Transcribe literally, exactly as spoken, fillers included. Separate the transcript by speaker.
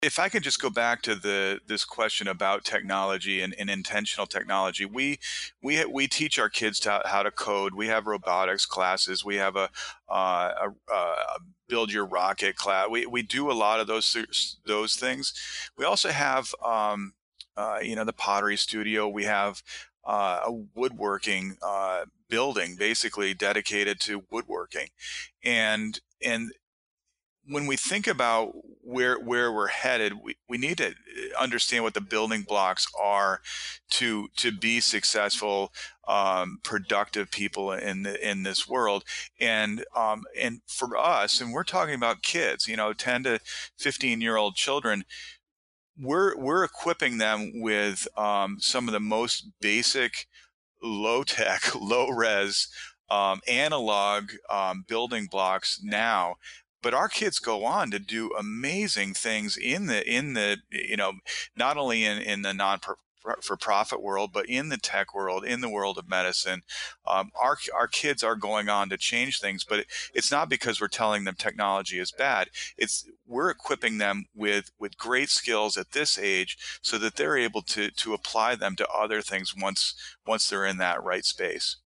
Speaker 1: If I could just go back to the this question about technology and, and intentional technology, we we ha- we teach our kids to, how to code. We have robotics classes. We have a, uh, a, a build your rocket class. We we do a lot of those thos- those things. We also have um, uh, you know, the pottery studio. We have uh, a woodworking uh, building basically dedicated to woodworking, and and when we think about where where we're headed, we, we need to understand what the building blocks are to to be successful, um, productive people in the, in this world. And um, and for us, and we're talking about kids, you know, ten to fifteen year old children. We're we're equipping them with um, some of the most basic, low tech, low res, um, analog um, building blocks now. But our kids go on to do amazing things in the in the you know, not only in in the non for profit world, but in the tech world, in the world of medicine. Um, our our kids are going on to change things, but it, it's not because we're telling them technology is bad. It's we're equipping them with with great skills at this age so that they're able to to apply them to other things once once they're in that right space.